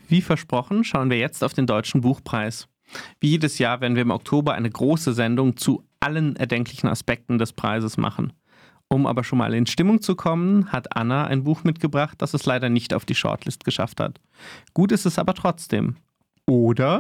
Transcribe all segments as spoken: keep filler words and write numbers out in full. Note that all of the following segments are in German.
Wie versprochen, schauen wir jetzt auf den Deutschen Buchpreis. Wie jedes Jahr werden wir im Oktober eine große Sendung zu allen erdenklichen Aspekten des Preises machen. Um aber schon mal in Stimmung zu kommen, hat Anna ein Buch mitgebracht, das es leider nicht auf die Shortlist geschafft hat. Gut ist es aber trotzdem. Oder?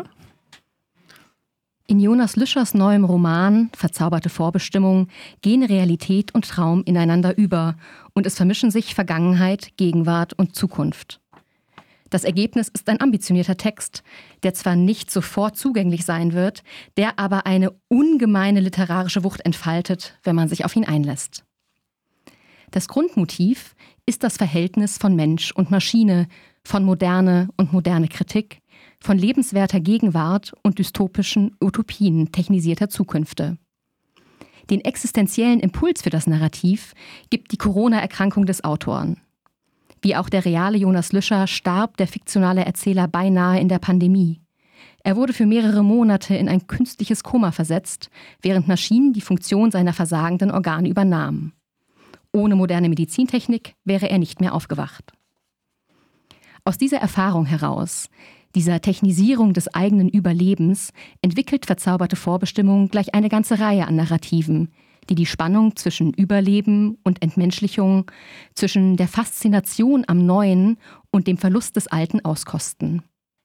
In Jonas Lüschers neuem Roman »Verzauberte Vorbestimmung« gehen Realität und Traum ineinander über und es vermischen sich Vergangenheit, Gegenwart und Zukunft. Das Ergebnis ist ein ambitionierter Text, der zwar nicht sofort zugänglich sein wird, der aber eine ungemeine literarische Wucht entfaltet, wenn man sich auf ihn einlässt. Das Grundmotiv ist das Verhältnis von Mensch und Maschine, von Moderne und moderne Kritik, von lebenswerter Gegenwart und dystopischen Utopien technisierter Zukünfte. Den existenziellen Impuls für das Narrativ gibt die Corona-Erkrankung des Autoren. Wie auch der reale Jonas Lüscher starb der fiktionale Erzähler beinahe in der Pandemie. Er wurde für mehrere Monate in ein künstliches Koma versetzt, während Maschinen die Funktion seiner versagenden Organe übernahmen. Ohne moderne Medizintechnik wäre er nicht mehr aufgewacht. Aus dieser Erfahrung heraus, dieser Technisierung des eigenen Überlebens, entwickelt Verzauberte Vorbestimmung gleich eine ganze Reihe an Narrativen, die die Spannung zwischen Überleben und Entmenschlichung, zwischen der Faszination am Neuen und dem Verlust des Alten auskosten.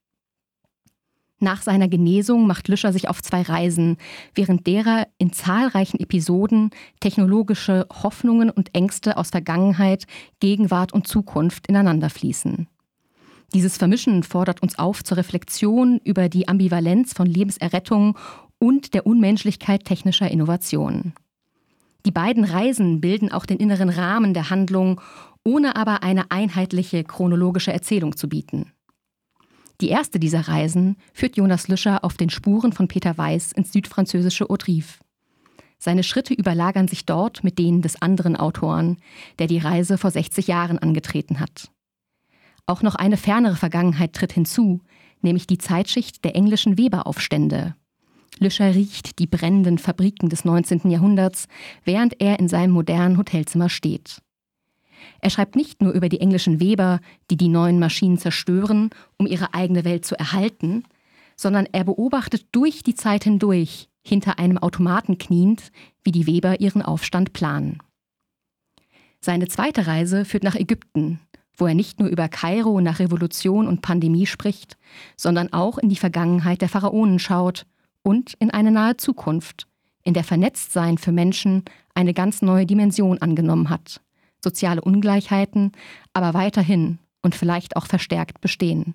Nach seiner Genesung macht Lüscher sich auf zwei Reisen, während derer in zahlreichen Episoden technologische Hoffnungen und Ängste aus Vergangenheit, Gegenwart und Zukunft ineinanderfließen. Dieses Vermischen fordert uns auf zur Reflexion über die Ambivalenz von Lebenserrettung und der Unmenschlichkeit technischer Innovationen. Die beiden Reisen bilden auch den inneren Rahmen der Handlung, ohne aber eine einheitliche chronologische Erzählung zu bieten. Die erste dieser Reisen führt Jonas Lüscher auf den Spuren von Peter Weiß ins südfranzösische Haute-Rive. Seine Schritte überlagern sich dort mit denen des anderen Autoren, der die Reise vor sechzig Jahren angetreten hat. Auch noch eine fernere Vergangenheit tritt hinzu, nämlich die Zeitschicht der englischen Weberaufstände. Lüscher riecht die brennenden Fabriken des neunzehnten Jahrhunderts, während er in seinem modernen Hotelzimmer steht. Er schreibt nicht nur über die englischen Weber, die die neuen Maschinen zerstören, um ihre eigene Welt zu erhalten, sondern er beobachtet durch die Zeit hindurch, hinter einem Automaten kniend, wie die Weber ihren Aufstand planen. Seine zweite Reise führt nach Ägypten, wo er nicht nur über Kairo nach Revolution und Pandemie spricht, sondern auch in die Vergangenheit der Pharaonen schaut und in eine nahe Zukunft, in der Vernetztsein für Menschen eine ganz neue Dimension angenommen hat, soziale Ungleichheiten aber weiterhin und vielleicht auch verstärkt bestehen.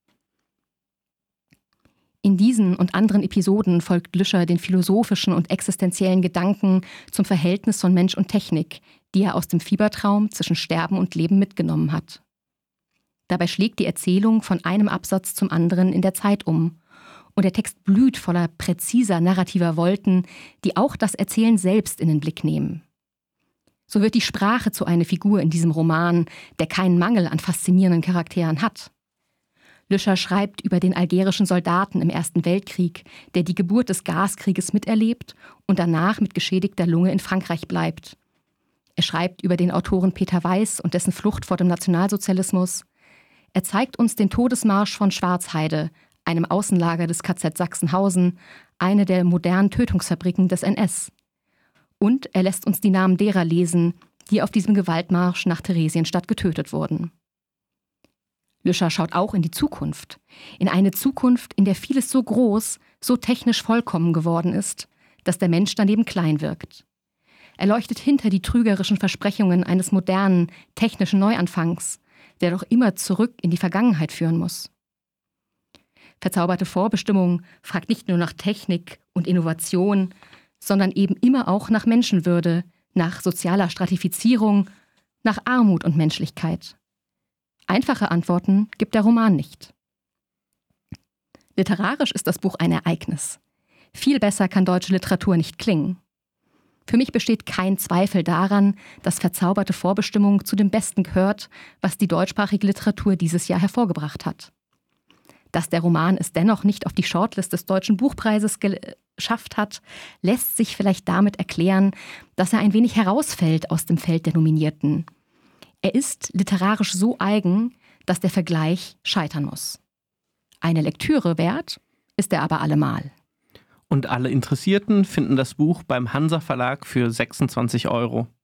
In diesen und anderen Episoden folgt Lüscher den philosophischen und existenziellen Gedanken zum Verhältnis von Mensch und Technik, die er aus dem Fiebertraum zwischen Sterben und Leben mitgenommen hat. Dabei schlägt die Erzählung von einem Absatz zum anderen in der Zeit um. Und der Text blüht voller präziser narrativer Wolken, die auch das Erzählen selbst in den Blick nehmen. So wird die Sprache zu einer Figur in diesem Roman, der keinen Mangel an faszinierenden Charakteren hat. Lüscher schreibt über den algerischen Soldaten im Ersten Weltkrieg, der die Geburt des Gaskrieges miterlebt und danach mit geschädigter Lunge in Frankreich bleibt. Er schreibt über den Autoren Peter Weiß und dessen Flucht vor dem Nationalsozialismus. Er zeigt uns den Todesmarsch von Schwarzheide, einem Außenlager des K Z Sachsenhausen, eine der modernen Tötungsfabriken des N S. Und er lässt uns die Namen derer lesen, die auf diesem Gewaltmarsch nach Theresienstadt getötet wurden. Lüscher schaut auch in die Zukunft, in eine Zukunft, in der vieles so groß, so technisch vollkommen geworden ist, dass der Mensch daneben klein wirkt. Er leuchtet hinter die trügerischen Versprechungen eines modernen, technischen Neuanfangs, der doch immer zurück in die Vergangenheit führen muss. Verzauberte Vorbestimmung fragt nicht nur nach Technik und Innovation, sondern eben immer auch nach Menschenwürde, nach sozialer Stratifizierung, nach Armut und Menschlichkeit. Einfache Antworten gibt der Roman nicht. Literarisch ist das Buch ein Ereignis. Viel besser kann deutsche Literatur nicht klingen. Für mich besteht kein Zweifel daran, dass Verzauberte Vorbestimmung zu dem Besten gehört, was die deutschsprachige Literatur dieses Jahr hervorgebracht hat. Dass der Roman es dennoch nicht auf die Shortlist des Deutschen Buchpreises geschafft hat, lässt sich vielleicht damit erklären, dass er ein wenig herausfällt aus dem Feld der Nominierten. Er ist literarisch so eigen, dass der Vergleich scheitern muss. Eine Lektüre wert ist er aber allemal. Und alle Interessierten finden das Buch beim Hansa Verlag für sechsundzwanzig Euro.